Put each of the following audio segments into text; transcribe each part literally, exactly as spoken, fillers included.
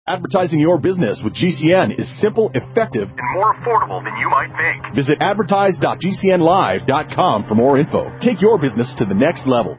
Advertising your business with G C N is simple, effective, and more affordable than you might think. Visit advertise dot g c n live dot com for more info. Take your business to the next level.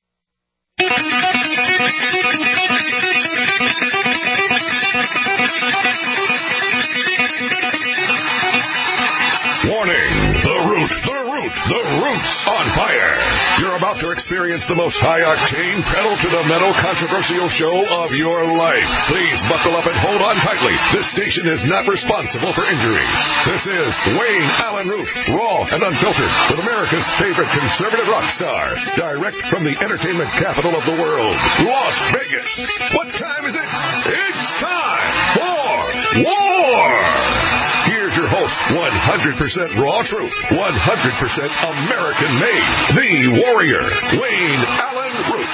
Warning! The Root, the Root, the Root's on fire! You're about to experience the most high-octane, pedal-to-the-metal controversial show of your life. Please buckle up and hold on tightly. This station is not responsible for injuries. This is Wayne Allen Root, raw and unfiltered, with America's favorite conservative rock star, direct from the entertainment capital of the world, Las Vegas. What time is it? It's time for war! Here's your host, one hundred percent raw truth, one hundred percent American-made, the warrior, Wayne Allen Root.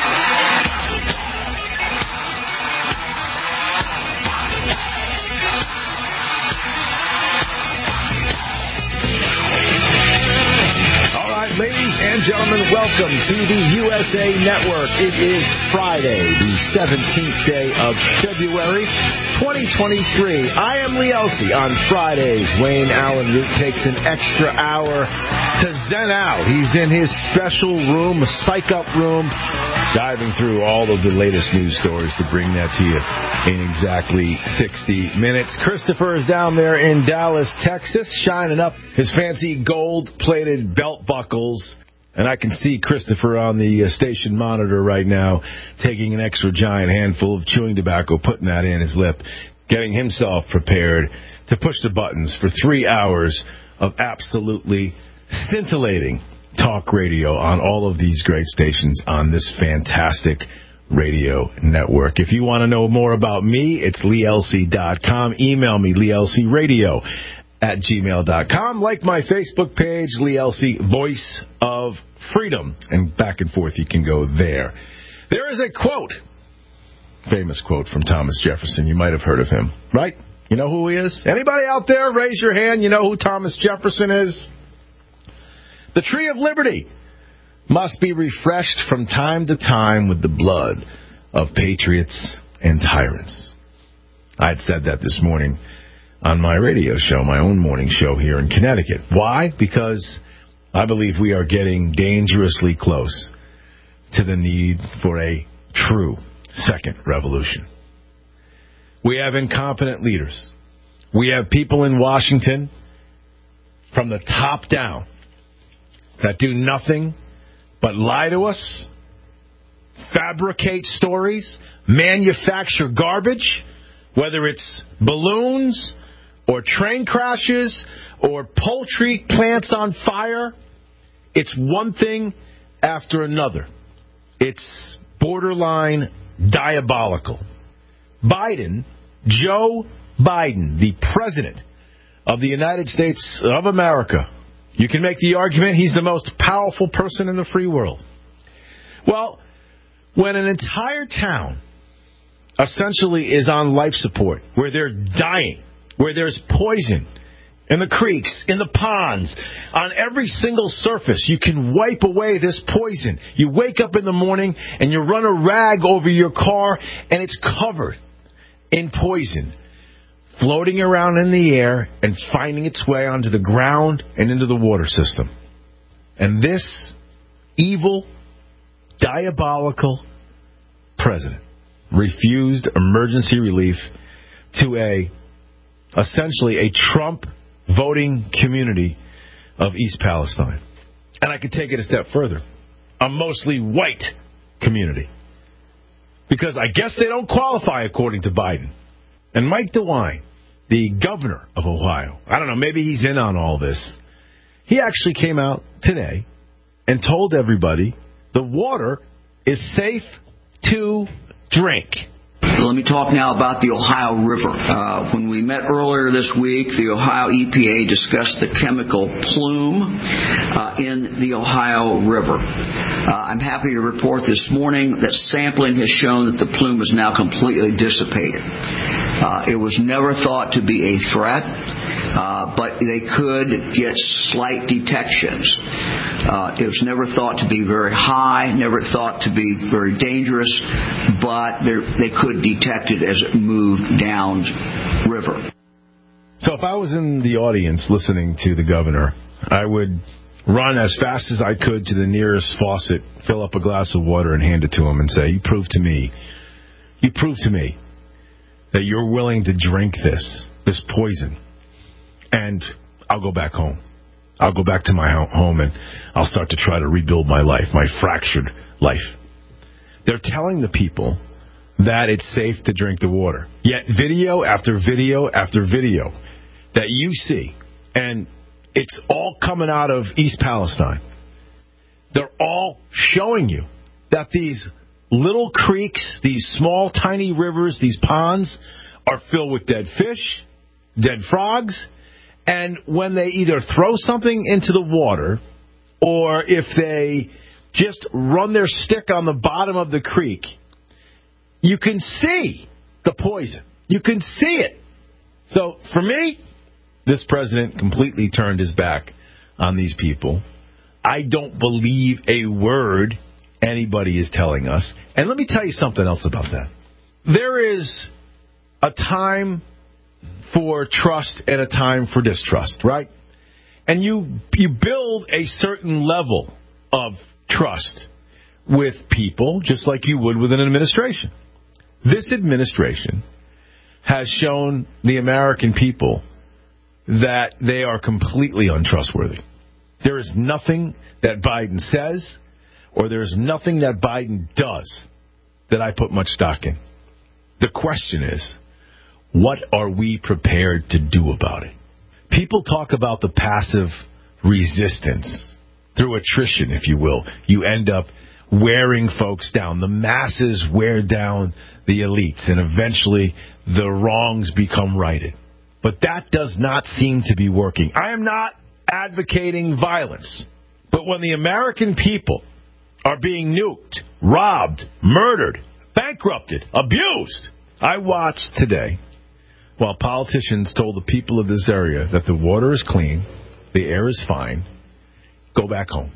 All right, ladies and gentlemen, welcome to the U S A Network. It is Friday, the seventeenth day of February, twenty twenty-three. I am Lee Elsey. On Fridays, Wayne Allen Root takes an extra hour to zen out. He's in his special room, a psych-up room, diving through all of the latest news stories to bring that to you in exactly sixty minutes. Christopher is down there in Dallas, Texas, shining up his fancy gold-plated belt buckles. And I can see Christopher on the uh, station monitor right now taking an extra giant handful of chewing tobacco, putting that in his lip, getting himself prepared to push the buttons for three hours of absolutely scintillating talk radio on all of these great stations on this fantastic radio network. If you want to know more about me, it's lee elsey dot com. Email me, lee elsey radio at gmail dot com. Like my Facebook page, Lee Elsey, Voice of Freedom. And back and forth you can go there. There is a quote, famous quote from Thomas Jefferson. You might have heard of him, right? You know who he is? Anybody out there, raise your hand. You know who Thomas Jefferson is? The tree of liberty must be refreshed from time to time with the blood of patriots and tyrants. I had said that this morning on my radio show, my own morning show here in Connecticut. Why? Because I believe we are getting dangerously close to the need for a true second revolution. We have incompetent leaders. We have people in Washington from the top down that do nothing but lie to us, fabricate stories, manufacture garbage, whether it's balloons or train crashes or poultry plants on fire. It's one thing after another. It's borderline diabolical. Biden, Joe Biden, the president of the United States of America, you can make the argument he's the most powerful person in the free world. Well, when an entire town essentially is on life support, where they're dying, where there's poison in the creeks, in the ponds, on every single surface, you can wipe away this poison. You wake up in the morning and you run a rag over your car and it's covered in poison, floating around in the air and finding its way onto the ground and into the water system. And this evil, diabolical president refused emergency relief to a, essentially a Trump voting community of East Palestine. And I could take it a step further. A mostly white community. Because I guess they don't qualify according to Biden. And Mike DeWine, the governor of Ohio, I don't know, maybe he's in on all this. He actually came out today and told everybody the water is safe to drink. Let me talk now about the Ohio River. Uh, when we met earlier this week, the Ohio E P A discussed the chemical plume uh, in the Ohio River. Uh, I'm happy to report this morning that sampling has shown that the plume is now completely dissipated. Uh, it was never thought to be a threat. uh, but they could get slight detections. Uh, it was never thought to be very high, never thought to be very dangerous, but they could detect it as it moved down river. So if I was in the audience listening to the governor, I would run as fast as I could to the nearest faucet, fill up a glass of water, and hand it to him and say, you prove to me, you prove to me that you're willing to drink this, this poison, and I'll go back home. I'll go back to my home and I'll start to try to rebuild my life, my fractured life. They're telling the people that it's safe to drink the water. Yet video after video after video that you see, and it's all coming out of East Palestine, they're all showing you that these little creeks, these small, tiny rivers, these ponds are filled with dead fish, dead frogs, and when they either throw something into the water or if they just run their stick on the bottom of the creek, you can see the poison. You can see it. So, for me, this president completely turned his back on these people. I don't believe a word anybody is telling us. And let me tell you something else about that. There is a time for trust and a time for distrust, right? And you you build a certain level of trust with people, just like you would with an administration. This administration has shown the American people that they are completely untrustworthy. There is nothing that Biden says or there is nothing that Biden does that I put much stock in. The question is, what are we prepared to do about it? People talk about the passive resistance through attrition, if you will. You end up wearing folks down. The masses wear down the elites, and eventually the wrongs become righted. But that does not seem to be working. I am not advocating violence, but when the American people are being nuked, robbed, murdered, bankrupted, abused, I watched today while politicians told the people of this area that the water is clean, the air is fine, go back home.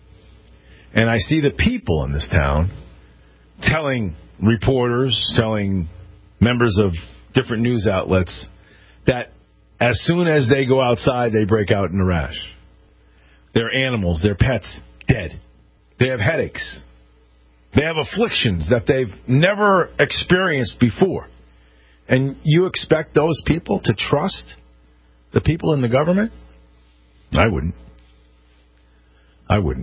And I see the people in this town telling reporters, telling members of different news outlets that as soon as they go outside, they break out in a rash. Their animals, their pets, dead. They have headaches. They have afflictions that they've never experienced before. And you expect those people to trust the people in the government? I wouldn't. I wouldn't.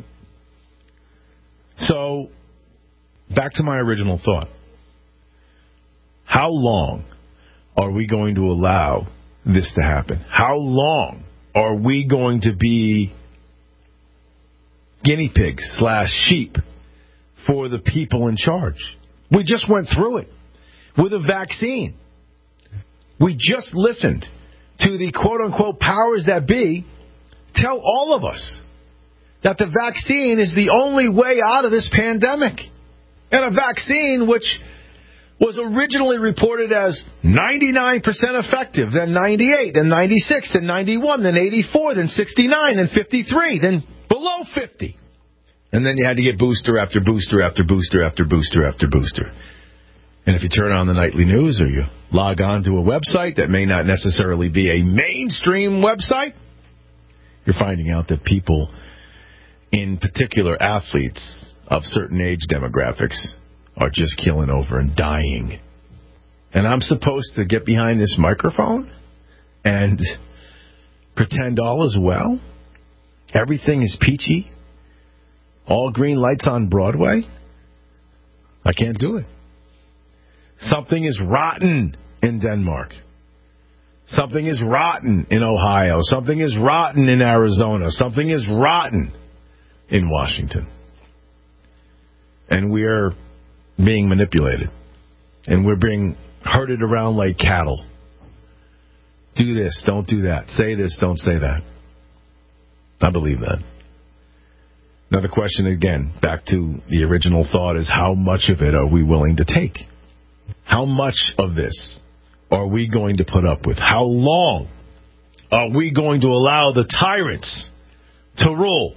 So, back to my original thought. How long are we going to allow this to happen? How long are we going to be guinea pigs slash sheep for the people in charge? We just went through it with a vaccine. We just listened to the quote-unquote powers that be tell all of us that the vaccine is the only way out of this pandemic. And a vaccine which was originally reported as ninety-nine percent effective, then ninety-eight, then ninety-six, then ninety-one, then eighty-four, then sixty-nine, then fifty-three, then below fifty. And then you had to get booster after booster after booster after booster after booster. And if you turn on the nightly news or you log on to a website that may not necessarily be a mainstream website, you're finding out that people, in particular athletes of certain age demographics, are just killing over and dying. And I'm supposed to get behind this microphone and pretend all is well? Everything is peachy? All green lights on Broadway? I can't do it. Something is rotten in Denmark. Something is rotten in Ohio. Something is rotten in Arizona. Something is rotten in Washington. And we're being manipulated. And we're being herded around like cattle. Do this, don't do that. Say this, don't say that. I believe that. Now the question again, back to the original thought, is how much of it are we willing to take? How much of this are we going to put up with? How long are we going to allow the tyrants to rule?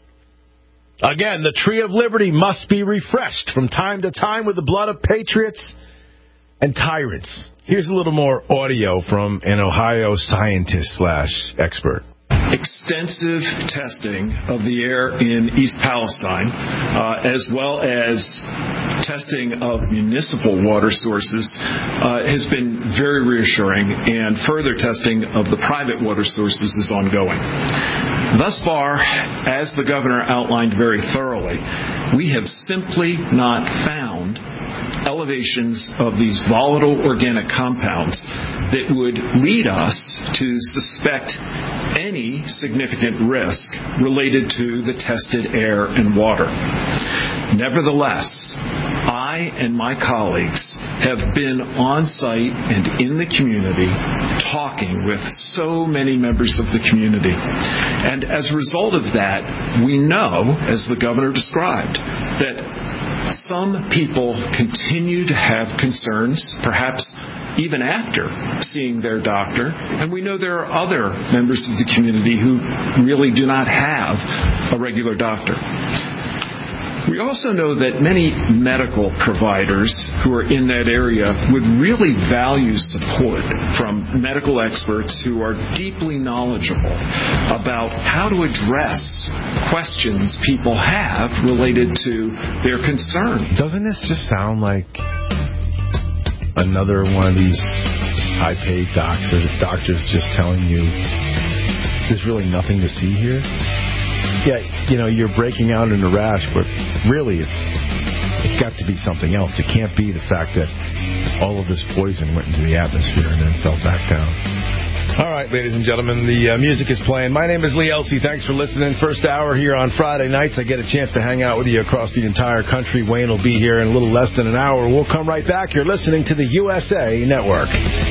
Again, the tree of liberty must be refreshed from time to time with the blood of patriots and tyrants. Here's a little more audio from an Ohio scientist slash expert. Extensive testing of the air in East Palestine, uh, as well as testing of municipal water sources, uh, has been very reassuring, and further testing of the private water sources is ongoing. Thus far, as the governor outlined very thoroughly, we have simply not found elevations of these volatile organic compounds that would lead us to suspect any significant risk related to the tested air and water. Nevertheless, I and my colleagues have been on site and in the community talking with so many members of the community. And as a result of that, we know, as the governor described, that some people continue to have concerns, perhaps even after seeing their doctor. And we know there are other members of the community who really do not have a regular doctor. We also know that many medical providers who are in that area would really value support from medical experts who are deeply knowledgeable about how to address questions people have related to their concern. Doesn't this just sound like another one of these high-paid doctors, doctors just telling you there's really nothing to see here? Yeah, you know, you're breaking out in a rash, but really it's it's got to be something else. It can't be the fact that all of this poison went into the atmosphere and then fell back down. All right, ladies and gentlemen, the uh, music is playing. My name is Lee Elsey. Thanks for listening. First hour here on Friday nights. I get a chance to hang out with you across the entire country. Wayne will be here in a little less than an hour. We'll come right back. You're listening to the U S A Network.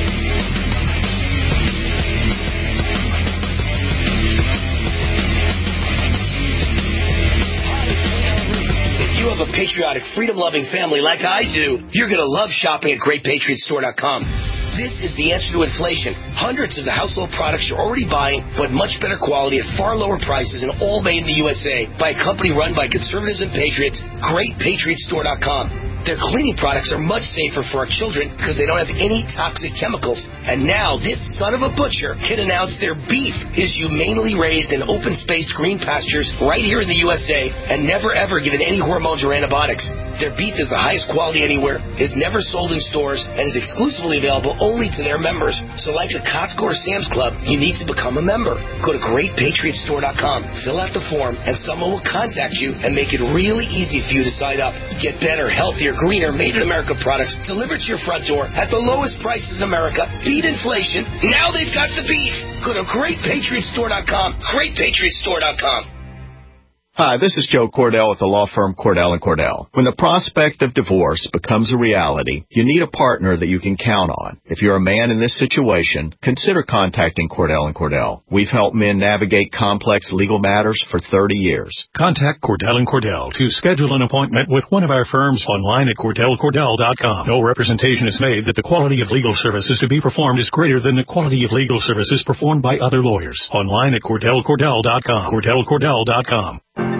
A patriotic, freedom-loving family like I do, you're going to love shopping at Great Patriot Store dot com. This is the answer to inflation. Hundreds of the household products you're already buying, but much better quality at far lower prices and all made in the U S A by a company run by conservatives and patriots, Great Patriot Store dot com. Their cleaning products are much safer for our children because they don't have any toxic chemicals. And now this son of a butcher can announce their beef is humanely raised in open space green pastures right here in the U S A and never ever given any hormones or antibiotics. Their beef is the highest quality anywhere, is never sold in stores, and is exclusively available only to their members. So like a Costco or Sam's Club, you need to become a member. Go to Great Patriot Store dot com, fill out the form, and someone will contact you and make it really easy for you to sign up. Get better, healthier, greener, made-in-America products delivered to your front door at the lowest prices in America. Beat inflation. Now they've got the beef. Go to Great Patriot Store dot com, Great Patriot Store dot com. Hi, this is Joe Cordell with the law firm Cordell and Cordell. When the prospect of divorce becomes a reality, you need a partner that you can count on. If you're a man in this situation, consider contacting Cordell and Cordell. We've helped men navigate complex legal matters for thirty years. Contact Cordell and Cordell to schedule an appointment with one of our firms online at Cordell Cordell dot com. No representation is made that the quality of legal services to be performed is greater than the quality of legal services performed by other lawyers. Online at Cordell Cordell dot com. Cordell Cordell dot com.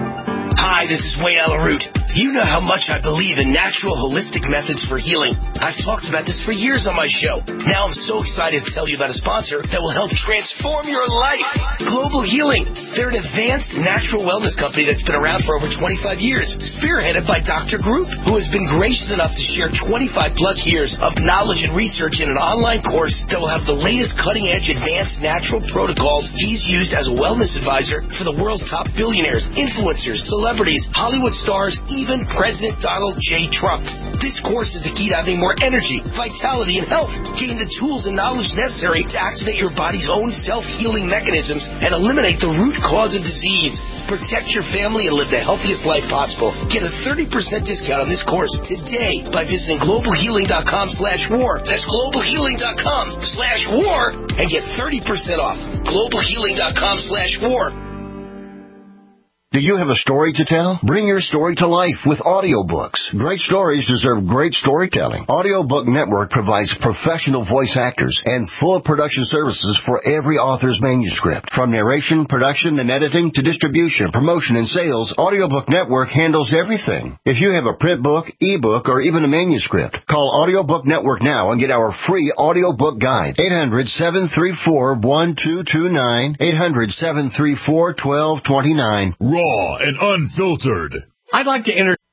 Hi, this is Wayne Alaroot. You know how much I believe in natural, holistic methods for healing. I've talked about this for years on my show. Now I'm so excited to tell you about a sponsor that will help transform your life. Global Healing. They're an advanced natural wellness company that's been around for over twenty-five years, spearheaded by Doctor Group, who has been gracious enough to share twenty-five plus years of knowledge and research in an online course that will have the latest cutting-edge advanced natural protocols he's used as a wellness advisor for the world's top billionaires, influencers, celebrities, Hollywood stars, even President Donald J. Trump. This course is the key to having more energy, vitality, and health. Gain the tools and knowledge necessary to activate your body's own self-healing mechanisms and eliminate the root cause of disease. Protect your family and live the healthiest life possible. Get a thirty percent discount on this course today by visiting global healing dot com slash war. That's global healing dot com slash war and get thirty percent off. global healing dot com slash war. Do you have a story to tell? Bring your story to life with audiobooks. Great stories deserve great storytelling. Audiobook Network provides professional voice actors and full production services for every author's manuscript. From narration, production, and editing to distribution, promotion, and sales, Audiobook Network handles everything. If you have a print book, ebook, or even a manuscript, call Audiobook Network now and get our free audiobook guide. eight hundred, seven three four, one two two nine. eight hundred, seven three four, one two two nine. Raw and unfiltered. I'd like to enter.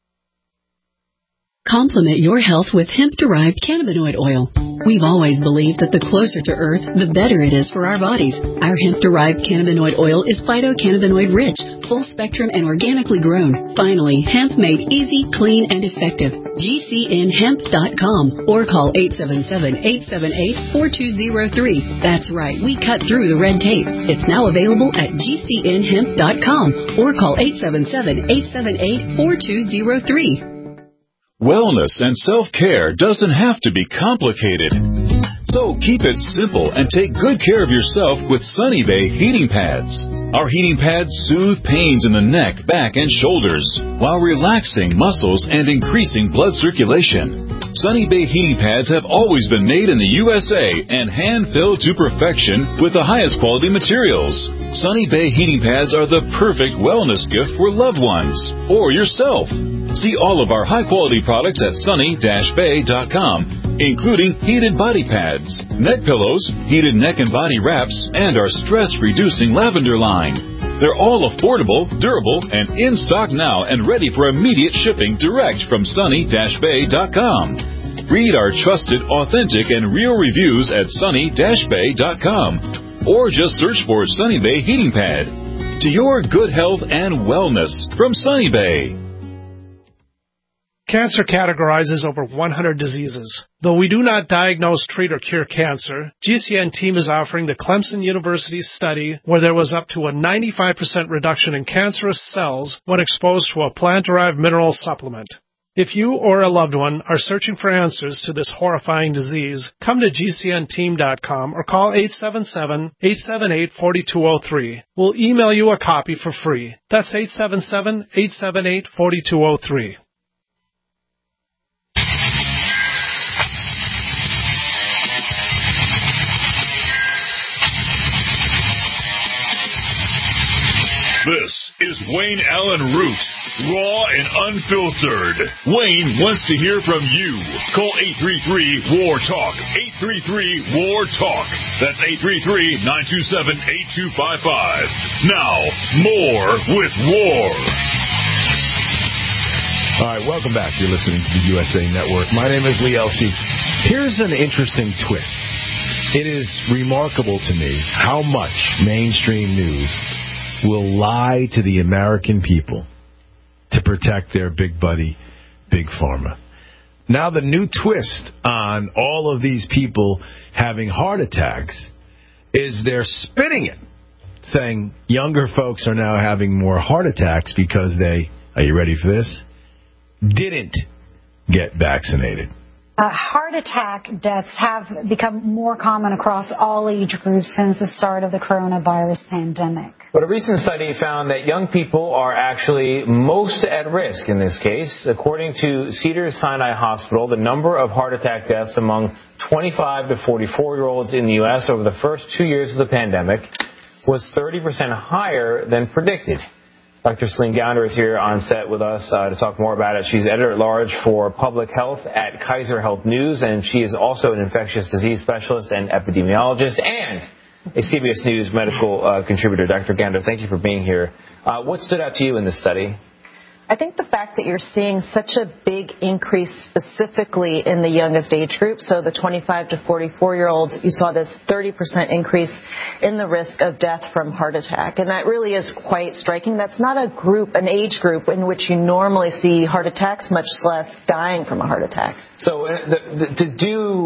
Complement your health with hemp-derived cannabinoid oil. We've always believed that the closer to Earth, the better it is for our bodies. Our hemp-derived cannabinoid oil is phytocannabinoid-rich, full-spectrum, and organically grown. Finally, hemp made easy, clean, and effective. G C N hemp dot com or call eight seven seven, eight seven eight, four two zero three. That's right, we cut through the red tape. It's now available at G C N hemp dot com or call eight seven seven, eight seven eight, four two zero three. Wellness and self-care doesn't have to be complicated. So keep it simple and take good care of yourself with Sunny Bay heating pads. Our heating pads soothe pains in the neck, back, and shoulders while relaxing muscles and increasing blood circulation. Sunny Bay heating pads have always been made in the U S A and hand-filled to perfection with the highest quality materials. Sunny Bay heating pads are the perfect wellness gift for loved ones or yourself. See all of our high-quality products at sunny dash bay dot com, including heated body pads, neck pillows, heated neck and body wraps, and our stress-reducing lavender line. They're all affordable, durable, and in stock now and ready for immediate shipping direct from sunny dash bay dot com. Read our trusted, authentic, and real reviews at sunny dash bay dot com or just search for Sunny Bay Heating Pad. To your good health and wellness from Sunny Bay. Cancer categorizes over one hundred diseases. Though we do not diagnose, treat, or cure cancer, G C N team is offering the Clemson University study where there was up to a ninety-five percent reduction in cancerous cells when exposed to a plant-derived mineral supplement. If you or a loved one are searching for answers to this horrifying disease, come to G C N team dot com or call eight seven seven, eight seven eight, four two zero three. We'll email you a copy for free. That's eight seven seven, eight seven eight, four two zero three. This is Wayne Allen Root, raw and unfiltered. Wayne wants to hear from you. Call eight three three, W A R, TALK, eight three three, W A R, TALK. That's eight three three, nine two seven, eight two five five. Now, more with W A R. All right, welcome back. You're listening to the U S A Network. My name is Lee Elsey. Here's an interesting twist. It is remarkable to me how much mainstream news will lie to the American people to protect their big buddy, Big Pharma. Now the new twist on all of these people having heart attacks is they're spinning it, saying younger folks are now having more heart attacks because they, are you ready for this, didn't get vaccinated. Uh, heart attack deaths have become more common across all age groups since the start of the coronavirus pandemic. But a recent study found that young people are actually most at risk in this case. According to Cedars-Sinai Hospital, the number of heart attack deaths among twenty-five to forty-four-year-olds in the U S over the first two years of the pandemic was thirty percent higher than predicted. Doctor Celine Gounder is here on set with us uh, to talk more about it. She's editor-at-large for public health at Kaiser Health News, and she is also an infectious disease specialist and epidemiologist and a C B S News medical uh, contributor. Doctor Gounder, thank you for being here. Uh, what stood out to you in this study? I think the fact that you're seeing such a big increase specifically in the youngest age group, so the twenty-five to forty-four-year-olds, you saw this thirty percent increase in the risk of death from heart attack. And that really is quite striking. That's not a group, an age group in which you normally see heart attacks, much less dying from a heart attack. So uh, the, the, to do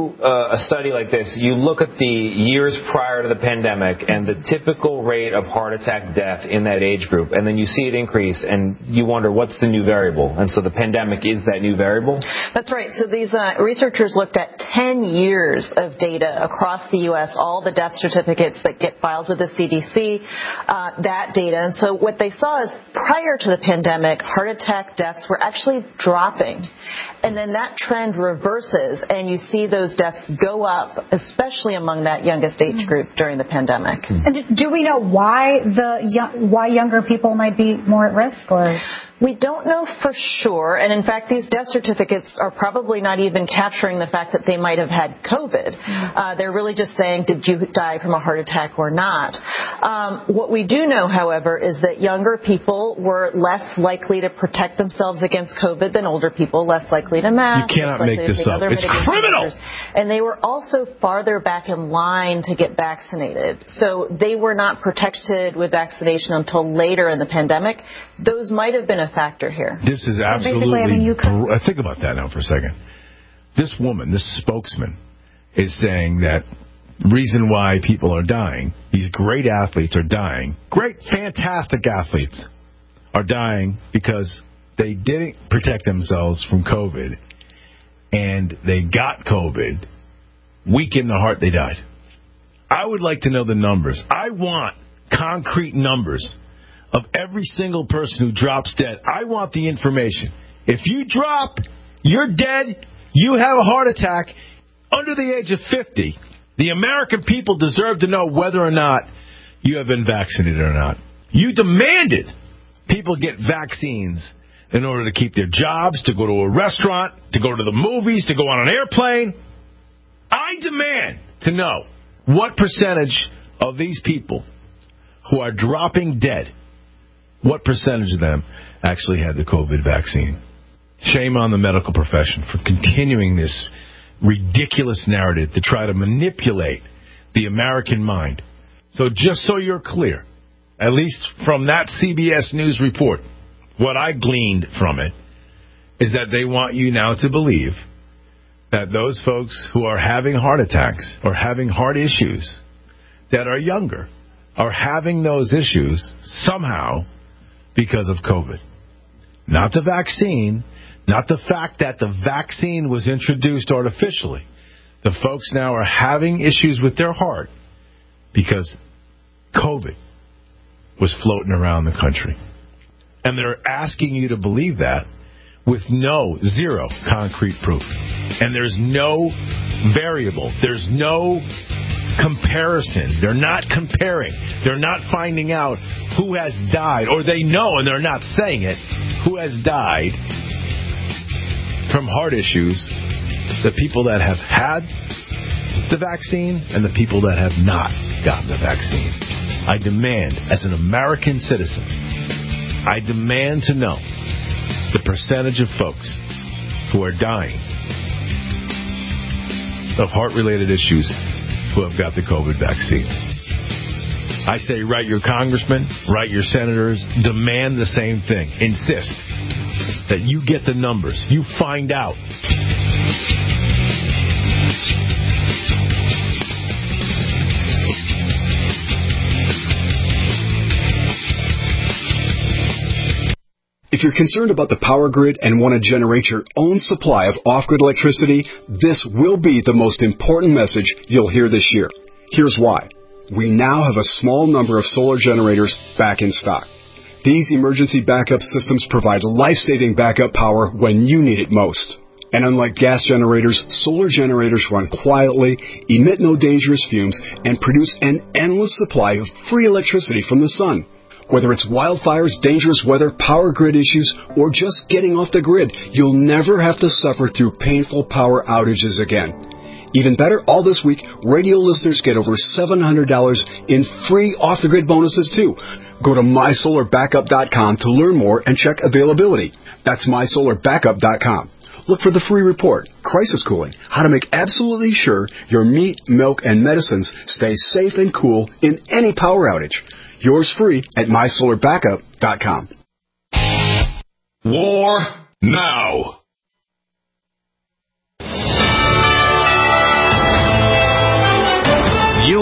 do uh, a study like this, you look at the years prior to the pandemic and the typical rate of heart attack death in that age group, and then you see it increase, and you wonder what's the new variable. And so the pandemic is that new variable? That's right. So these uh, researchers looked at ten years of data across the U S, all the death certificates that get filed with the C D C, uh, that data. And so what they saw is prior to the pandemic, heart attack deaths were actually dropping. And then that trend reverses, and you see those deaths go up, especially among that youngest age group during the pandemic. And do we know why the young, why younger people might be more at risk, or? We don't know for sure, and in fact, these death certificates are probably not even capturing the fact that they might have had COVID. Uh, they're really just saying, did you die from a heart attack or not? Um, what we do know, however, is that younger people were less likely to protect themselves against COVID than older people, less likely to mask. You cannot make this up. It's criminal! Measures. And they were also farther back in line to get vaccinated. So they were not protected with vaccination until later in the pandemic. Those might have been a factor here. This is absolutely... I mean, you could... br- think about that now for a second. This woman, this spokesman, is saying that the reason why people are dying, these great athletes are dying, great, fantastic athletes are dying because they didn't protect themselves from COVID, and they got COVID. Weak in the heart, they died. I would like to know the numbers. I want concrete numbers of every single person who drops dead. I want the information. If you drop, you're dead, you have a heart attack, under the age of fifty, the American people deserve to know whether or not you have been vaccinated or not. You demanded people get vaccines in order to keep their jobs, to go to a restaurant, to go to the movies, to go on an airplane. I demand to know what percentage of these people who are dropping dead, what percentage of them actually had the COVID vaccine. Shame on the medical profession for continuing this ridiculous narrative to try to manipulate the American mind. So just so you're clear, at least from that C B S News report, what I gleaned from it is that they want you now to believe that those folks who are having heart attacks or having heart issues that are younger are having those issues somehow because of COVID. Not the vaccine, not the fact that the vaccine was introduced artificially. The folks now are having issues with their heart because COVID was floating around the country. And they're asking you to believe that with no, zero concrete proof. And there's no variable. There's no comparison. They're not comparing. They're not finding out who has died, or they know and they're not saying it, who has died from heart issues, the people that have had the vaccine and the people that have not gotten the vaccine. I demand, as an American citizen, I demand to know the percentage of folks who are dying of heart-related issues who have got the COVID vaccine. I say write your congressmen, write your senators, demand the same thing. Insist that you get the numbers. You find out. If you're concerned about the power grid and want to generate your own supply of off-grid electricity, this will be the most important message you'll hear this year. Here's why. We now have a small number of solar generators back in stock. These emergency backup systems provide life-saving backup power when you need it most. And unlike gas generators, solar generators run quietly, emit no dangerous fumes, and produce an endless supply of free electricity from the sun. Whether it's wildfires, dangerous weather, power grid issues, or just getting off the grid, you'll never have to suffer through painful power outages again. Even better, all this week, radio listeners get over seven hundred dollars in free off-the-grid bonuses, too. Go to my solar backup dot com to learn more and check availability. That's my solar backup dot com. Look for the free report, Crisis Cooling, how to make absolutely sure your meat, milk, and medicines stay safe and cool in any power outage. Yours free at my solar backup dot com. War now.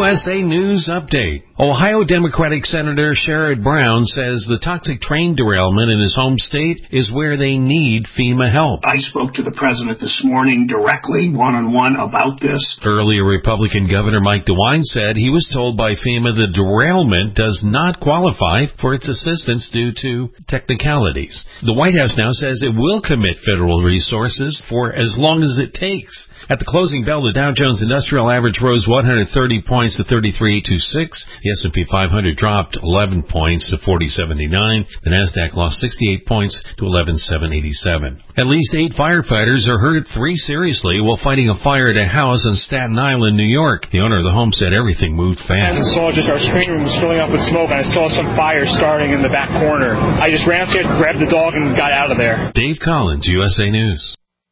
S A News Update. Ohio Democratic Senator Sherrod Brown says the toxic train derailment in his home state is where they need FEMA help. I spoke to the president this morning directly, one-on-one, about this. Earlier, Republican Governor Mike DeWine said he was told by FEMA the derailment does not qualify for its assistance due to technicalities. The White House now says it will commit federal resources for as long as it takes. At the closing bell, the Dow Jones Industrial Average rose one hundred thirty points to thirty-three eight twenty-six. The S and P five hundred dropped eleven points to forty seventy-nine. The Nasdaq lost sixty-eight points to eleven seven eighty-seven. At least eight firefighters are hurt, three seriously, while fighting a fire at a house on Staten Island, New York. The owner of the home said everything moved fast. I saw just our screen room was filling up with smoke, and I saw some fire starting in the back corner. I just ran upstairs, grabbed the dog, and got out of there. Dave Collins, U S A News.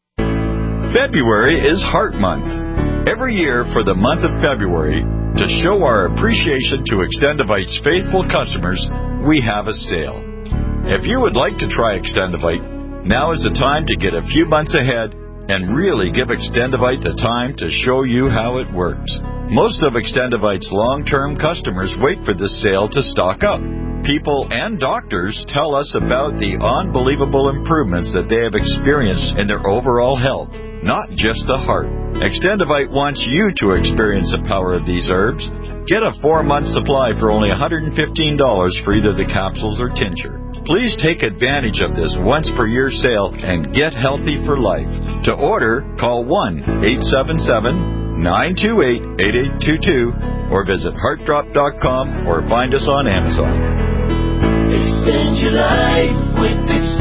February is Heart Month. Every year for the month of February, to show our appreciation to Extendivite's faithful customers, we have a sale. If you would like to try Extendivite, now is the time to get a few months ahead and really give Extendivite the time to show you how it works. Most of Extendivite's long-term customers wait for this sale to stock up. People and doctors tell us about the unbelievable improvements that they have experienced in their overall health, not just the heart. Extendivite wants you to experience the power of these herbs. Get a four-month supply for only one hundred fifteen dollars for either the capsules or tincture. Please take advantage of this once-per-year sale and get healthy for life. To order, call one eight seven seven, nine two eight, eight eight two two or visit heart drop dot com or find us on Amazon. Extend your life with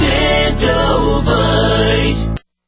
Extendivite.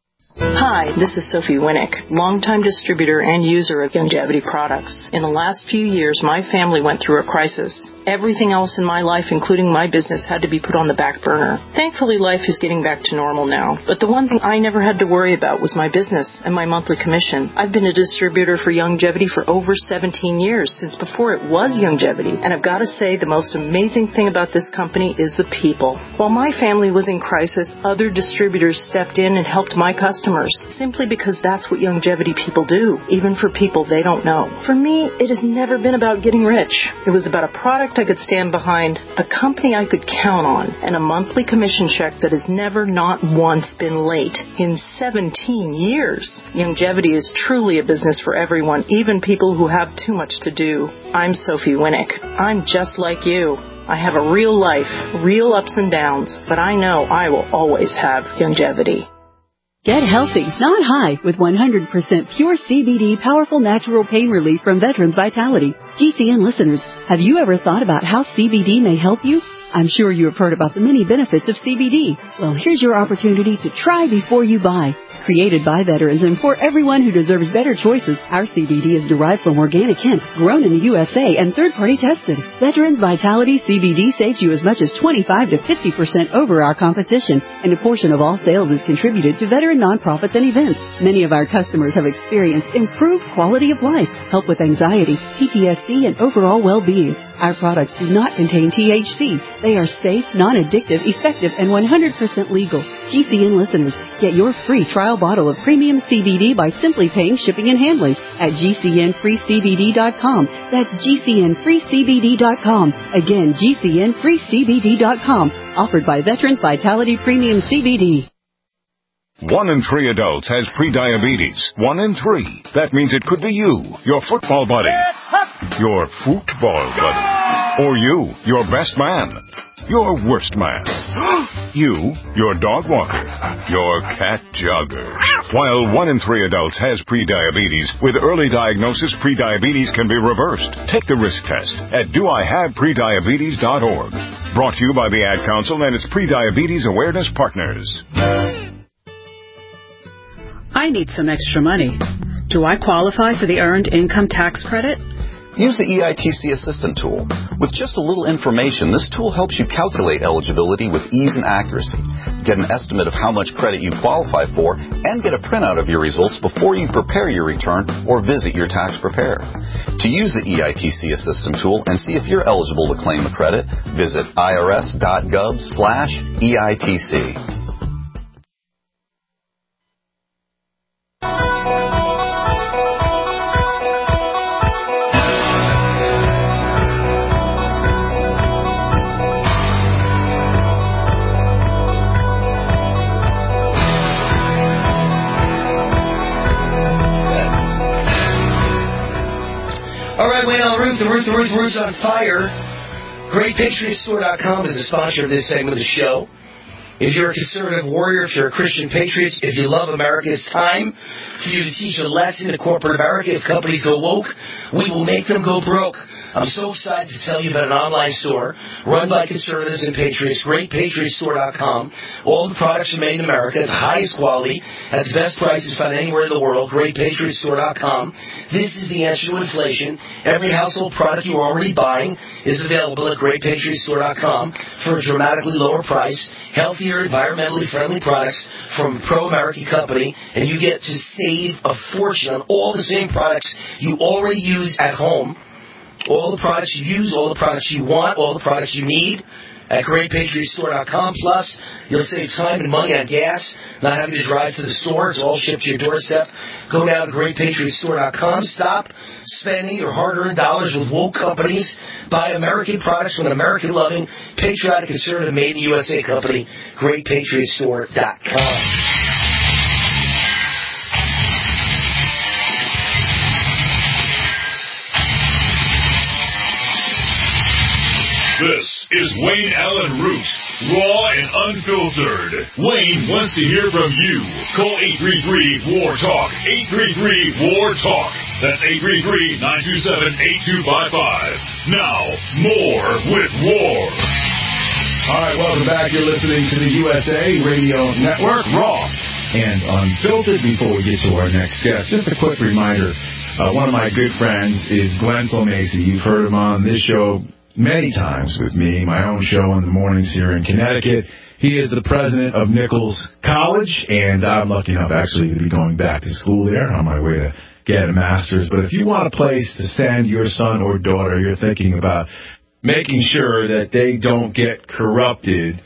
Hi, this is Sophie Winnick, longtime distributor and user of Youngevity products. In the last few years, my family went through a crisis. Everything else in my life, including my business, had to be put on the back burner. Thankfully, life is getting back to normal now. But the one thing I never had to worry about was my business and my monthly commission. I've been a distributor for Youngevity for over seventeen years, since before it was Youngevity. And I've got to say, the most amazing thing about this company is the people. While my family was in crisis, other distributors stepped in and helped my customers, simply because that's what Youngevity people do, even for people they don't know. For me, it has never been about getting rich. It was about a product I could stand behind, a company I could count on, and a monthly commission check that has never, not once, been late in seventeen years. Youngevity is truly a business for everyone, even people who have too much to do. I'm Sophie Winnick. I'm just like you. I have a real life, real ups and downs, but I know I will always have Youngevity. Get healthy, not high, with one hundred percent pure C B D powerful natural pain relief from Veterans Vitality. G C N listeners, have you ever thought about how C B D may help you? I'm sure you have heard about the many benefits of C B D. Well, here's your opportunity to try before you buy. Created by veterans and for everyone who deserves better choices, our C B D is derived from organic hemp, grown in the U S A and third-party tested. Veterans Vitality C B D saves you as much as twenty-five to fifty percent over our competition, and a portion of all sales is contributed to veteran nonprofits and events. Many of our customers have experienced improved quality of life, help with anxiety, P T S D, and overall well-being. Our products do not contain T H C. They are safe, non-addictive, effective, and one hundred percent legal. G C N listeners, get your free trial bottle of premium C B D by simply paying shipping and handling at G C N free C B D dot com. That's G C N free C B D dot com. Again, G C N free C B D dot com. Offered by Veterans Vitality Premium C B D. One in three adults has prediabetes. One in three. That means it could be you, your football buddy, your football buddy, or you, your best man, your worst man, you, your dog walker, your cat jogger. While one in three adults has prediabetes, with early diagnosis, prediabetes can be reversed. Take the risk test at do I have prediabetes dot org. Brought to you by the Ad Council and its Prediabetes Awareness Partners. I need some extra money. Do I qualify for the Earned Income Tax Credit? Use the E I T C Assistant tool. With just a little information, this tool helps you calculate eligibility with ease and accuracy. Get an estimate of how much credit you qualify for and get a printout of your results before you prepare your return or visit your tax preparer. To use the E I T C Assistant tool and see if you're eligible to claim a credit, visit I R S dot gov slash E I T C. All right, Wayne on the Roof, the Roof, the Roof, the Roof's on fire. Great Patriot Store dot com is the sponsor of this segment of the show. If you're a conservative warrior, if you're a Christian patriot, if you love America, it's time for you to teach a lesson to corporate America. If companies go woke, we will make them go broke. I'm so excited to tell you about an online store run by conservatives and patriots, Great Patriot Store dot com. All the products are made in America at the highest quality, at the best prices found anywhere in the world, Great Patriot Store dot com. This is the answer to inflation. Every household product you're already buying is available at Great Patriot Store dot com for a dramatically lower price, healthier, environmentally friendly products from a pro-American company, and you get to save a fortune on all the same products you already use at home. All the products you use, all the products you want, all the products you need at Great Patriot Store dot com. Plus, you'll save time and money on gas, not having to drive to the store. It's all shipped to your doorstep. Go down to Great Patriot Store dot com. Stop spending your hard-earned dollars with woke companies. Buy American products from an American-loving, patriotic, conservative, made in the U S A company, Great Patriot Store dot com. This is Wayne Allen Root, raw and unfiltered. Wayne wants to hear from you. Call eight three three, W A R, TALK, eight three three, W A R, TALK. That's eight three three, nine two seven, eight two five five. Now, more with W A R. All right, welcome back. You're listening to the U S A Radio Network, raw and unfiltered. Before we get to our next guest, just a quick reminder. Uh, one of my good friends is Glenn Solmacy. You've heard him on this show many times with me, my own show in the mornings here in Connecticut. He is the president of Nichols College, and I'm lucky enough actually to be going back to school there on my way to get a master's. But if you want a place to send your son or daughter, you're thinking about making sure that they don't get corrupted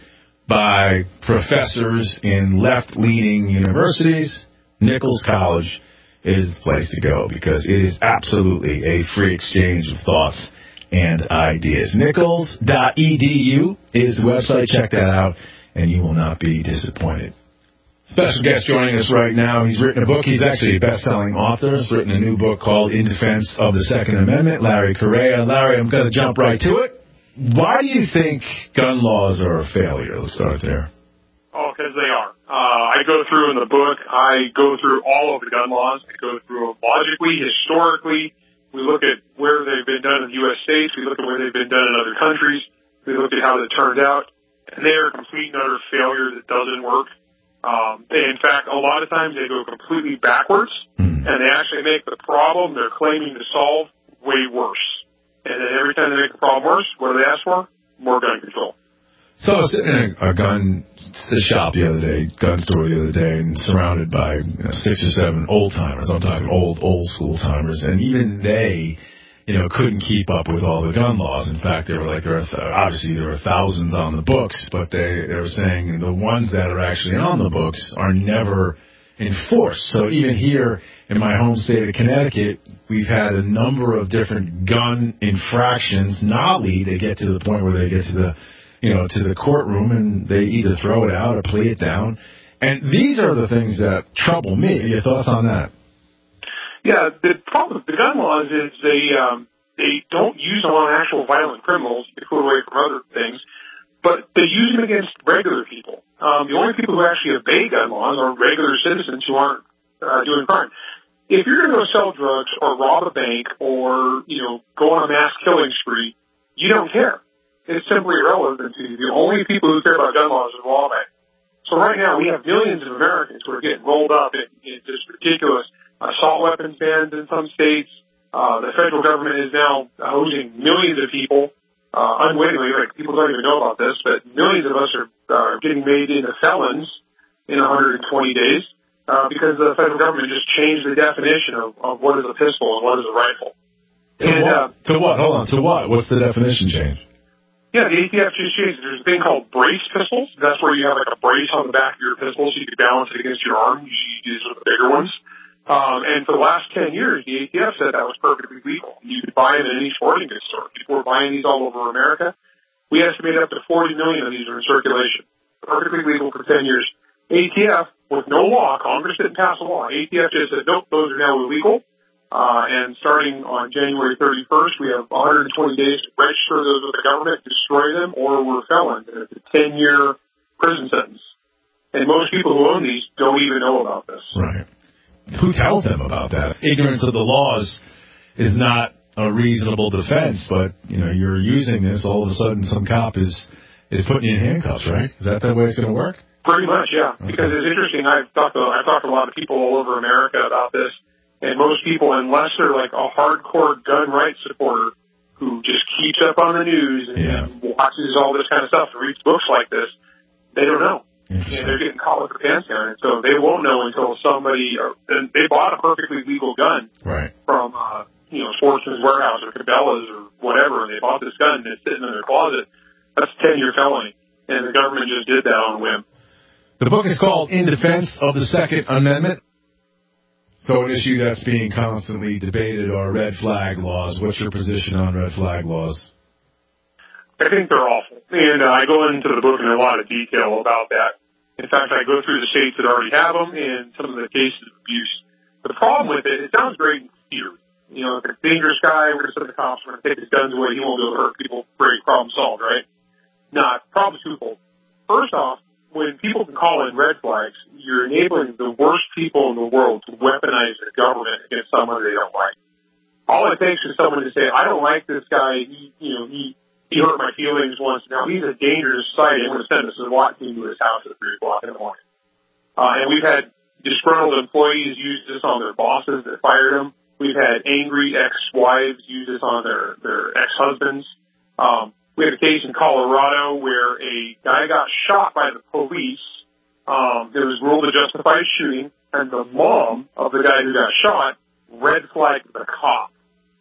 by professors in left-leaning universities, Nichols College is the place to go because it is absolutely a free exchange of thoughts and ideas. Nichols dot E D U is the website. Check that out, and you will not be disappointed. Special guest joining us right now. He's written a book. He's actually a best-selling author. He's written a new book called In Defense of the Second Amendment. Larry Correia. Larry, I'm going to jump right to it. Why do you think gun laws are a failure? Let's start there. Oh, because they are. Uh, I go through in the book, I go through all of the gun laws. I go through them logically, historically. We look at where they've been done in the U S states. We look at where they've been done in other countries. We look at how they turned out. And they are a complete and utter failure that doesn't work. Um, they, in fact, a lot of times they go completely backwards, mm. and they actually make the problem they're claiming to solve way worse. And then every time they make the problem worse, what do they ask for? More gun control. So I was sitting in a, a gun shop the other day, gun store the other day, and surrounded by you know, six or seven old timers. I'm talking old, old school timers, and even they, you know, couldn't keep up with all the gun laws. In fact, they were like, there are th- obviously there are thousands on the books, but they they were saying the ones that are actually on the books are never enforced. So even here in my home state of Connecticut, we've had a number of different gun infractions. Nolly, they get to the point where they get to the you know, to the courtroom, and they either throw it out or plea it down. And these are the things that trouble me. Your thoughts on that? Yeah, the problem with the gun laws is they um, they don't use them on actual violent criminals to put away from other things, but they use them against regular people. Um, the only people who actually obey gun laws are regular citizens who aren't uh, doing crime. If you're going to go sell drugs or rob a bank or, you know, go on a mass killing spree, you don't care. It's simply irrelevant to you. The only people who care about gun laws is lawmen. So right now we have millions of Americans who are getting rolled up in, in just ridiculous assault weapons bans in some states. Uh, the federal government is now hosing millions of people uh, unwittingly. Like people don't even know about this, but millions of us are uh, getting made into felons in one hundred twenty days uh, because the federal government just changed the definition of, of what is a pistol and what is a rifle. To and, what? Uh, to what? Hold on. To what? What's the definition change? Yeah, the A T F just changed. There's a thing called brace pistols. That's where you have like a brace on the back of your pistol so you can balance it against your arm. You use the bigger ones. Um, and for the last ten years, the A T F said that was perfectly legal. You could buy them in any sporting goods store. People were buying these all over America. We estimate up to forty million of these are in circulation. Perfectly legal for ten years. A T F, with no law, Congress didn't pass a law. A T F just said, nope, those are now illegal. Uh, and starting on January thirty-first, we have one hundred twenty days to register those with the government, destroy them, or we're felons. And it's a ten-year prison sentence. And most people who own these don't even know about this. Right. Who tells them about that? Ignorance of the laws is not a reasonable defense, but, you know, you're using this, all of a sudden some cop is, is putting you in handcuffs, right? Is that the way it's going to work? Pretty much, yeah. Okay. Because it's interesting. I've talked to, I've talked to a lot of people all over America about this. And most people, unless they're like a hardcore gun rights supporter who just keeps up on the news and, yeah. and watches all this kind of stuff and reads books like this, they don't know. And they're getting caught with their pants down. And so they won't know until somebody, or, and they bought a perfectly legal gun right. from, uh, you know, Sportsman's Warehouse or Cabela's or whatever, and they bought this gun and it's sitting in their closet. That's a ten-year felony. And the government just did that on a whim. The book is called In Defense of the Second Amendment. So an issue that's being constantly debated are red flag laws. What's your position on red flag laws? I think they're awful. And uh, I go into the book in a lot of detail about that. In fact, I go through the states that already have them and some of the cases of abuse. But the problem with it, it sounds great in theory. You know, if it's a dangerous guy, we're going to send the cops, we're going to take his guns away, he won't be able to hurt people. Great, problem solved, right? Nah, problem's twofold. First off, when people can call in red flags, you're enabling the worst people in the world to weaponize the government against someone they don't like. All it takes is someone to say, I don't like this guy, he, you know, he, he hurt my feelings once. Now, he's a danger to society. I'm going to send a SWAT team to his house at three o'clock in the morning. Uh, and we've had disgruntled employees use this on their bosses that fired them. We've had angry ex-wives use this on their, their ex-husbands. Um, we had a case in Colorado where a guy got shot by the police. Um, it was ruled a justified shooting, and the mom of the guy who got shot red flagged the cop.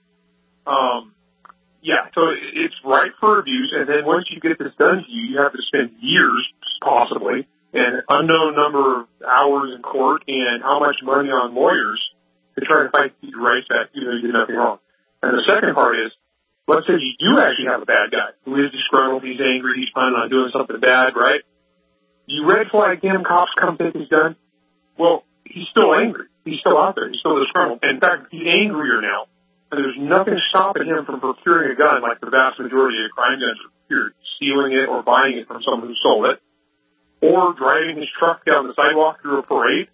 Um, Yeah, so it's ripe for abuse, and then once you get this done to you, you have to spend years, possibly, and an unknown number of hours in court and how much money on lawyers to try to fight your rights back, even though you did nothing wrong. And the second part is, let's say you do actually have a bad guy who is disgruntled, he's angry, he's planning on doing something bad, right? You red flag him, cops come take his gun. Well, he's still angry. He's still out there. He's still disgruntled. In fact, he's angrier now. And there's nothing stopping him from procuring a gun like the vast majority of crime guns are procured, stealing it or buying it from someone who sold it, or driving his truck down the sidewalk through a parade,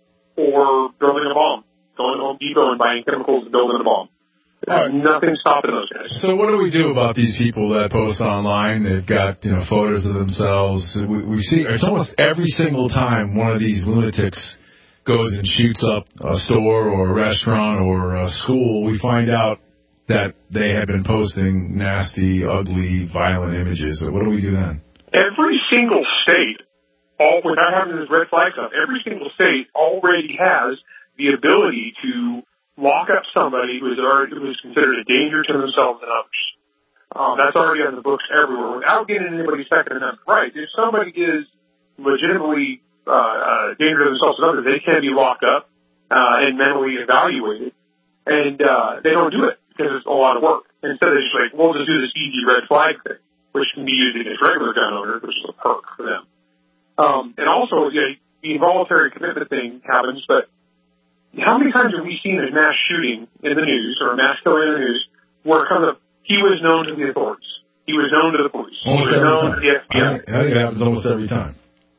or building a bomb, going to Home Depot and buying chemicals and building a bomb. There's nothing stopping those guys. So what do we do about these people that post online? They've got, you know, photos of themselves. We, we see it's almost every single time one of these lunatics goes and shoots up a store or a restaurant or a school, we find out that they have been posting nasty, ugly, violent images. So what do we do then? Every single state, all without having this red flag stuff, every single state already has the ability to lock up somebody who is already who is considered a danger to themselves and others. Um, that's already on the books everywhere without getting anybody's Second Amendment right. If somebody is legitimately Uh, uh, danger to themselves and others, they can be locked up uh, and mentally evaluated, and uh, they don't do it because it's a lot of work. Instead, they just like, we'll just do this easy red flag thing, which can be used against regular gun owners, which is a perk for them. Um, and also, you know, the involuntary commitment thing happens, but how many times have we seen a mass shooting in the news or a mass killing in the news where it comes up, he was known to the authorities, he was known to the police, almost he was known time. to the F B I. I think, I think it happens almost every time.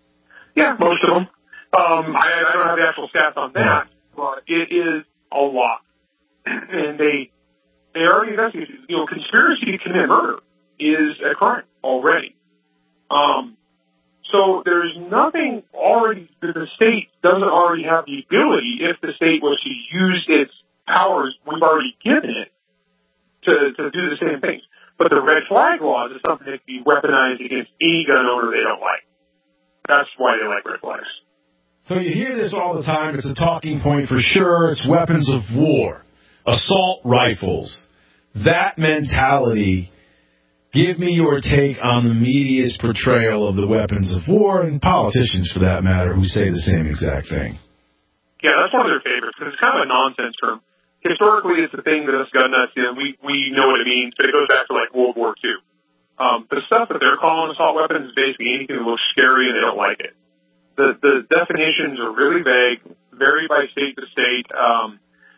Yeah, most of them. Um, I, I don't have the actual stats on that, but it is a lot. And they they already investigated. You know, conspiracy to commit murder is a crime already. Um, so there's nothing already that the state doesn't already have the ability, if the state was to use its powers we've already given it, to, to do the same things. But the red flag laws is something that can be weaponized against any gun owner they don't like. That's why they like red flags. So you hear this all the time. It's a talking point for sure. It's weapons of war, assault rifles, that mentality. Give me your take on the media's portrayal of the weapons of war, and politicians, for that matter, who say the same exact thing. Yeah, that's one of their favorites because it's kind of a nonsense term. Historically, it's a thing that us gun nuts, you know, we we know what it means, but it goes back to like World War Two. Um, the stuff that they're calling assault weapons is basically anything that looks scary and they don't like it. The the definitions are really vague, vary by state to state. Um,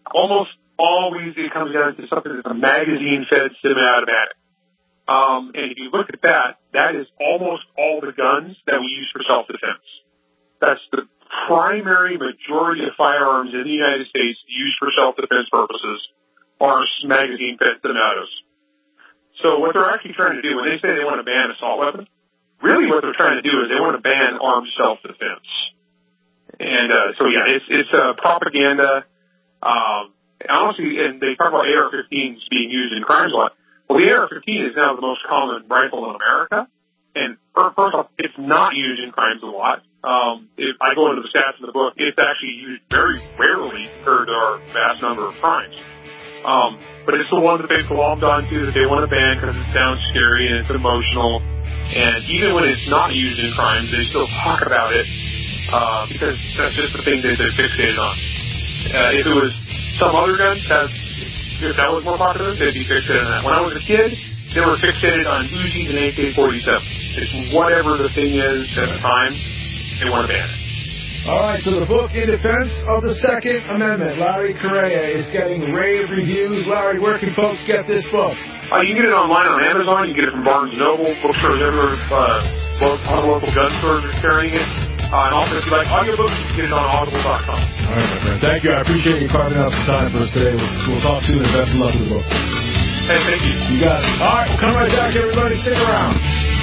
almost always it comes down to something that's a magazine-fed semi-automatic. Um, and if you look at that, that is almost all the guns that we use for self-defense. That's the primary majority of firearms in the United States used for self-defense purposes are magazine-fed semi-autos. So what they're actually trying to do when they say they want to ban assault weapons, really what they're trying to do is they want to ban armed self-defense. And uh, so, yeah, it's it's uh, propaganda. Um, honestly, and they talk about A R fifteens being used in crimes a lot. Well, the A R fifteen is now the most common rifle in America. And first off, it's not used in crimes a lot. Um, if I go into the stats in the book, it's actually used very rarely compared to our vast number of crimes. Um, but it's the one that they've glommed onto that they want to ban because it sounds scary and it's emotional. And even when it's not used in crimes, they still talk about it, uh, because that's just the thing that they're fixated on. Uh, if it was some other gun, that's, if that was more popular, they'd be fixated on that. When I was a kid, they were fixated on Uzis and A K forty-seven. It's whatever the thing is at the time, they want to ban it. All right, so the book In Defense of the Second Amendment, Larry Correia, is getting rave reviews. Larry, where can folks get this book? Uh, you can get it online on Amazon. You can get it from Barnes and Noble, bookstores everywhere. Uh, both on local gun stores are carrying it. Uh, and also, if you like audiobooks, you can get it on audible dot com. All right, my friend. Thank you. I appreciate you carving out some time for us today. We'll, we'll talk soon, and best of luck with the book. Hey, thank you. You got it. All right, we'll come right back, everybody. Stick around.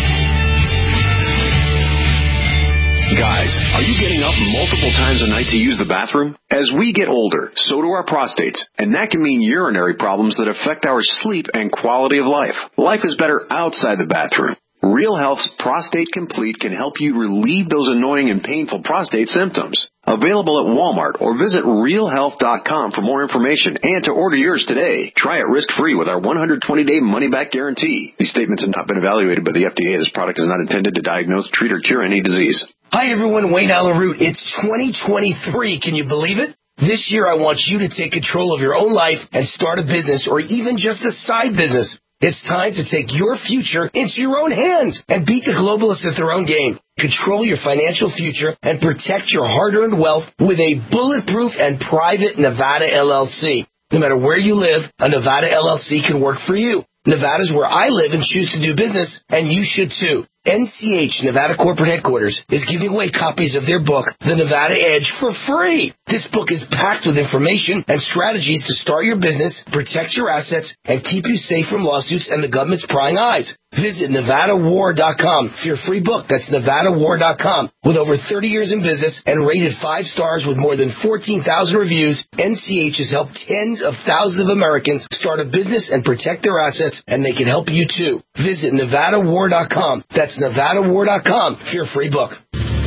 Guys, are you getting up multiple times a night to use the bathroom? As we get older, so do our prostates, and that can mean urinary problems that affect our sleep and quality of life. Life is better outside the bathroom. Real Health's Prostate Complete can help you relieve those annoying and painful prostate symptoms. Available at Walmart or visit real health dot com for more information and to order yours today. Try it risk-free with our one hundred twenty day money-back guarantee. These statements have not been evaluated by the F D A. This product is not intended to diagnose, treat, or cure any disease. Hi, everyone. Wayne Allyn Root. It's twenty twenty-three. Can you believe it? This year, I want you to take control of your own life and start a business or even just a side business. It's time to take your future into your own hands and beat the globalists at their own game. Control your financial future and protect your hard-earned wealth with a bulletproof and private Nevada L L C. No matter where you live, a Nevada L L C can work for you. Nevada's where I live and choose to do business, and you should too. N C H, Nevada Corporate Headquarters, is giving away copies of their book, The Nevada Edge, for free. This book is packed with information and strategies to start your business, protect your assets, and keep you safe from lawsuits and the government's prying eyes. Visit Nevada War dot com for your free book. That's Nevada War dot com. With over thirty years in business and rated five stars with more than fourteen thousand reviews, N C H has helped tens of thousands of Americans start a business and protect their assets, and they can help you too. Visit Nevada War dot com. That's Nevada War dot com for your free book.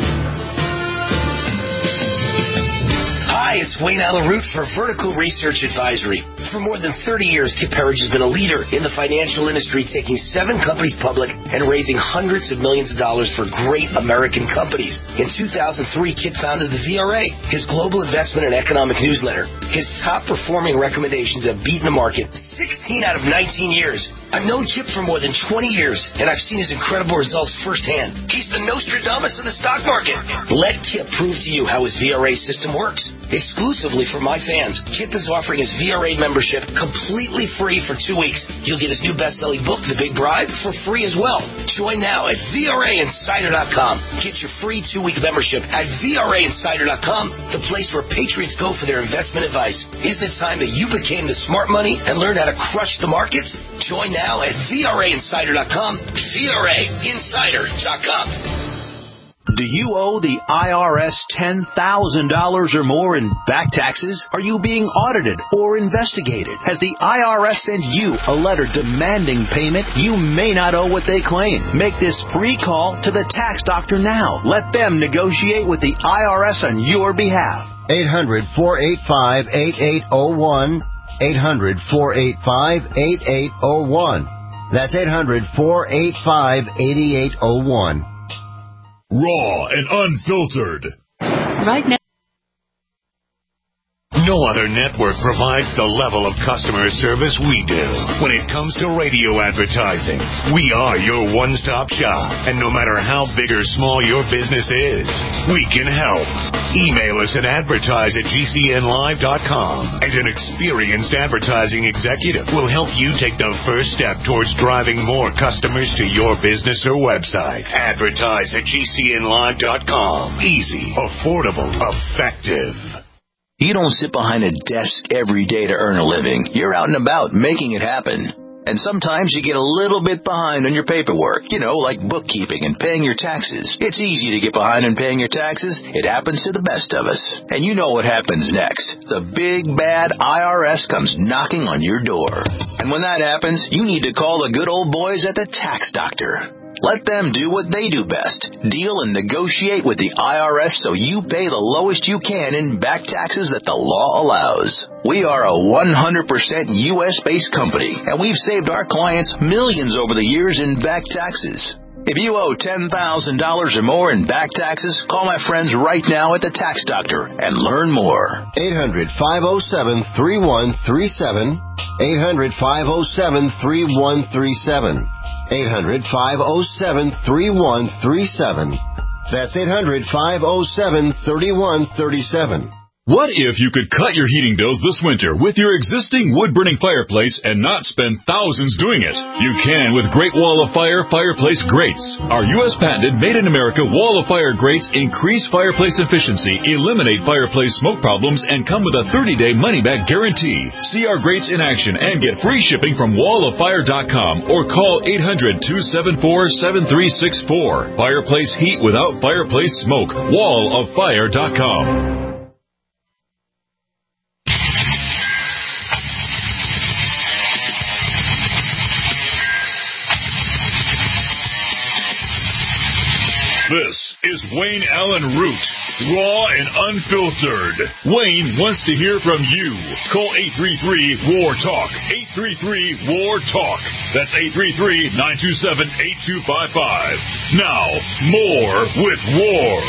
Hi, it's Wayne Allyn Root for Vertical Research Advisory. For more than thirty years, Kip Herriage has been a leader in the financial industry, taking seven companies public and raising hundreds of millions of dollars for great American companies. In two thousand three, Kip founded the V R A, his global investment and economic newsletter. His top-performing recommendations have beaten the market sixteen out of nineteen years. I've known Kip for more than twenty years, and I've seen his incredible results firsthand. He's the Nostradamus of the stock market. Let Kip prove to you how his V R A system works. Exclusively for my fans, Kip is offering his V R A membership completely free for two weeks. You'll get his new best-selling book, The Big Bribe, for free as well. Join now at V R A Insider dot com. Get your free two-week membership at V R A Insider dot com, the place where patriots go for their investment advice. Isn't it time that you became the smart money and learned how to crush the markets? Join now at V R A Insider dot com, V R A Insider dot com. Do you owe the I R S ten thousand dollars or more in back taxes? Are you being audited or investigated? Has the I R S sent you a letter demanding payment? You may not owe what they claim. Make this free call to the tax doctor now. Let them negotiate with the I R S on your behalf. eight hundred, four eight five, eight eight zero one. eight hundred, four eight five, eight eight zero one. That's eight hundred, four eight five, eight eight zero one. Raw and unfiltered. Right now. No other network provides the level of customer service we do. When it comes to radio advertising, we are your one-stop shop. And no matter how big or small your business is, we can help. Email us at advertise at G C N live dot com, and an experienced advertising executive will help you take the first step towards driving more customers to your business or website. Advertise at G C N live dot com. Easy, affordable, effective. You don't sit behind a desk every day to earn a living. You're out and about making it happen. And sometimes you get a little bit behind on your paperwork, you know, like bookkeeping and paying your taxes. It's easy to get behind on paying your taxes. It happens to the best of us. And you know what happens next. The big, bad I R S comes knocking on your door. And when that happens, you need to call the good old boys at the Tax Doctor. Let them do what they do best. Deal and negotiate with the I R S so you pay the lowest you can in back taxes that the law allows. We are a one hundred percent U S-based company, and we've saved our clients millions over the years in back taxes. If you owe ten thousand dollars or more in back taxes, call my friends right now at the Tax Doctor and learn more. eight hundred, five oh seven, three one three seven. eight hundred, five oh seven, three one three seven. eight hundred, five oh seven, three one three seven. That's eight hundred, five oh seven, three one three seven. What if you could cut your heating bills this winter with your existing wood-burning fireplace and not spend thousands doing it? You can with Great Wall of Fire Fireplace Grates. Our U S patented made-in-America Wall of Fire grates increase fireplace efficiency, eliminate fireplace smoke problems, and come with a thirty-day money-back guarantee. See our grates in action and get free shipping from wall of fire dot com or call eight hundred, two seven four, seven three six four. Fireplace heat without fireplace smoke. wall of fire dot com. This is Wayne Allen Root, raw and unfiltered. Wayne wants to hear from you. Call eight three three, W A R, TALK. eight three three, W A R, TALK. That's eight three three, nine two seven, eight two five five. Now, more with W A R.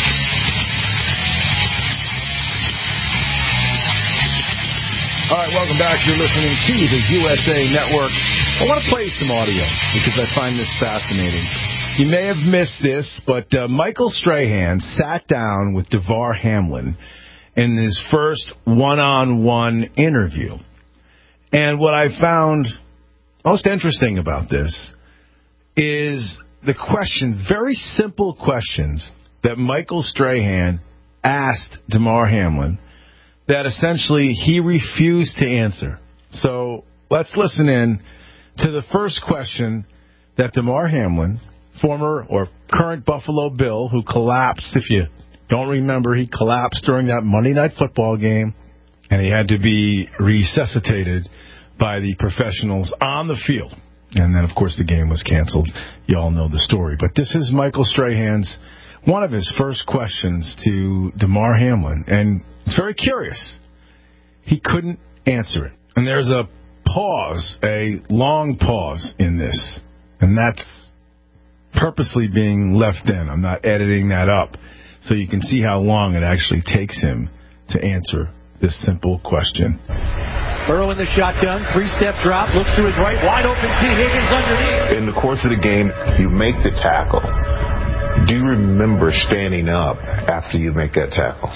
All right, welcome back. You're listening to the U S A Network. I want to play some audio because I find this fascinating. You may have missed this, but uh, Michael Strahan sat down with DeVar Hamlin in his first one-on-one interview. And what I found most interesting about this is the questions, very simple questions that Michael Strahan asked DeVar Hamlin that essentially he refused to answer. So let's listen in to the first question that DeVar Hamlin, former or current Buffalo Bill, who collapsed, if you don't remember, he collapsed during that Monday Night Football game, and he had to be resuscitated by the professionals on the field. And then, of course, the game was canceled. You all know the story. But this is Michael Strahan's, one of his first questions to DeVar Hamlin, and it's very curious. He couldn't answer it. And there's a pause, a long pause in this, and that's purposely being left in. I'm not editing that up, so you can see how long it actually takes him to answer this simple question. Burrow in the shotgun, three-step drop, looks to his right, wide open T. Higgins underneath. In the course of the game, you make the tackle. Do you remember standing up after you make that tackle?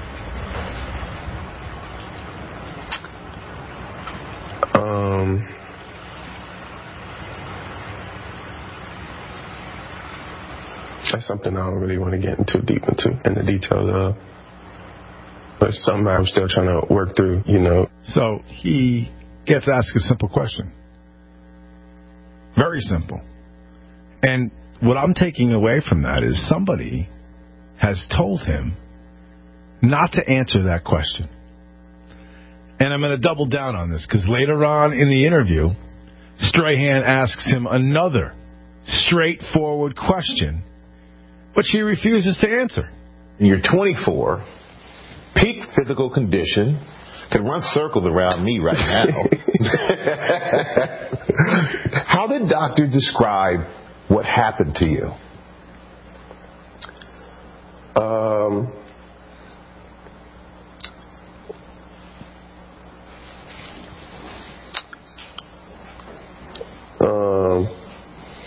Um... That's something I don't really want to get too deep into in the details of. But it's something I'm still trying to work through, you know. So he gets asked a simple question. Very simple. And what I'm taking away from that is somebody has told him not to answer that question. And I'm going to double down on this because later on in the interview, Strahan asks him another straightforward question, which he refuses to answer. You're twenty-four, peak physical condition, can run circles around me right now. How did doctor describe what happened to you? Um,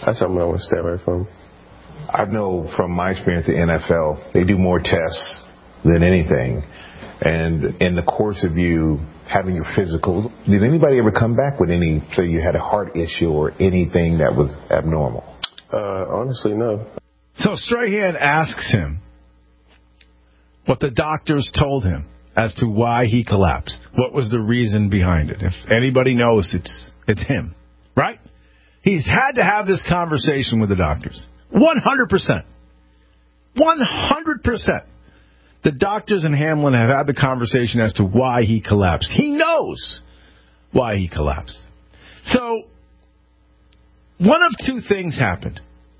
That's something I want to stay away from. I know from my experience at the N F L, they do more tests than anything. And in the course of you having your physical, did anybody ever come back with any, say you had a heart issue or anything that was abnormal? Uh, honestly, no. So Strahan asks him what the doctors told him as to why he collapsed. What was the reason behind it? If anybody knows, it's it's him, right? He's had to have this conversation with the doctors. one hundred percent. one hundred percent. The doctors in Hamlin have had the conversation as to why he collapsed. He knows why he collapsed. So, one of two things happened.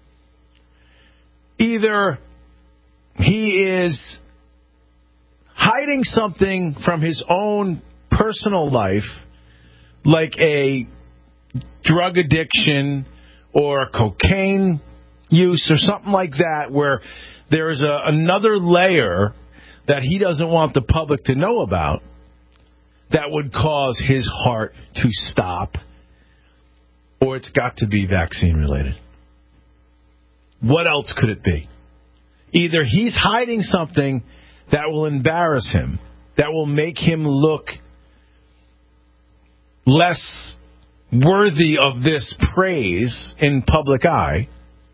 Either he is hiding something from his own personal life, like a drug addiction or cocaine use or something like that, where there is a, another layer that he doesn't want the public to know about that would cause his heart to stop, or it's got to be vaccine related. What else could it be? Either he's hiding something that will embarrass him, that will make him look less worthy of this praise in public eye,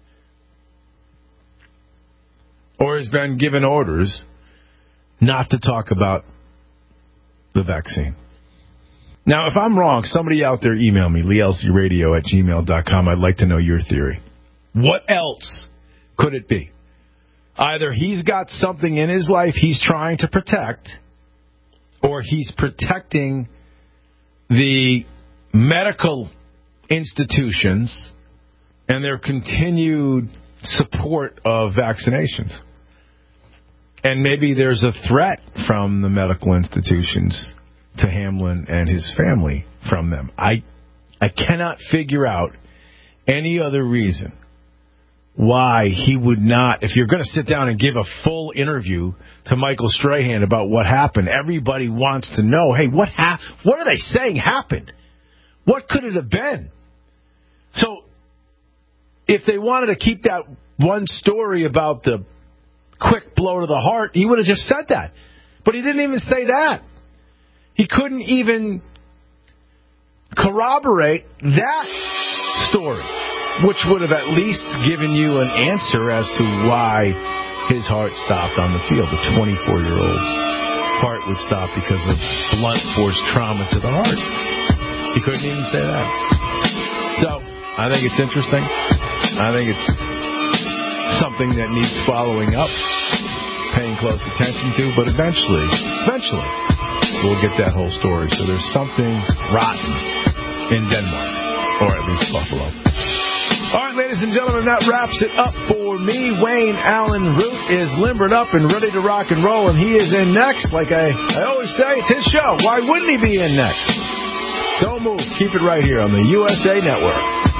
or has been given orders not to talk about the vaccine. Now, if I'm wrong, somebody out there email me, lee l c radio at gmail dot com. I'd like to know your theory. What else could it be? Either he's got something in his life he's trying to protect, or he's protecting the medical institutions and their continued support of vaccinations. And maybe there's a threat from the medical institutions to Hamlin and his family from them. I I cannot figure out any other reason why he would not, if you're going to sit down and give a full interview to Michael Strahan about what happened, everybody wants to know, hey, what ha- what are they saying happened? What could it have been? So if they wanted to keep that one story about the quick blow to the heart, he would have just said that. But he didn't even say that. He couldn't even corroborate that story, which would have at least given you an answer as to why his heart stopped on the field. The twenty-four-year-old heart would stop because of blunt force trauma to the heart. He couldn't even say that. So, I think it's interesting. I think it's something that needs following up, paying close attention to, but eventually, eventually, we'll get that whole story. So there's something rotten in Denmark, or at least Buffalo. All right, ladies and gentlemen, that wraps it up for me. Wayne Allen Root is limbered up and ready to rock and roll, and he is in next. Like I, I always say, it's his show. Why wouldn't he be in next? Don't move. Keep it right here on the U S A Network.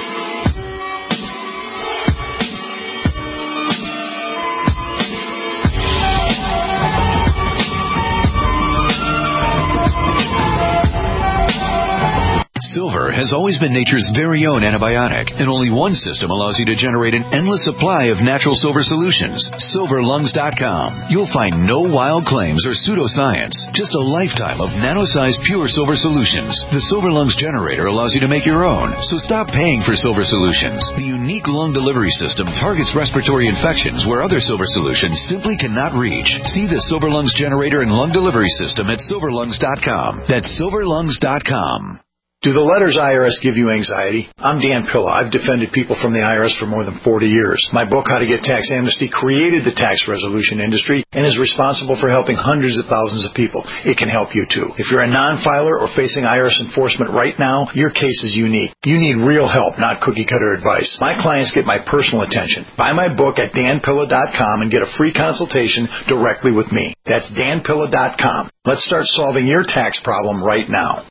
Silver has always been nature's very own antibiotic, and only one system allows you to generate an endless supply of natural silver solutions. silver lungs dot com. You'll find no wild claims or pseudoscience, just a lifetime of nano-sized pure silver solutions. The Silver Lungs generator allows you to make your own, so stop paying for silver solutions. The unique lung delivery system targets respiratory infections where other silver solutions simply cannot reach. See the Silver Lungs generator and lung delivery system at silver lungs dot com. That's silver lungs dot com. Do the letters I R S give you anxiety? I'm Dan Pilla. I've defended people from the I R S for more than forty years. My book, How to Get Tax Amnesty, created the tax resolution industry and is responsible for helping hundreds of thousands of people. It can help you too. If you're a non-filer or facing I R S enforcement right now, your case is unique. You need real help, not cookie-cutter advice. My clients get my personal attention. Buy my book at dan pilla dot com and get a free consultation directly with me. That's dan pilla dot com. Let's start solving your tax problem right now.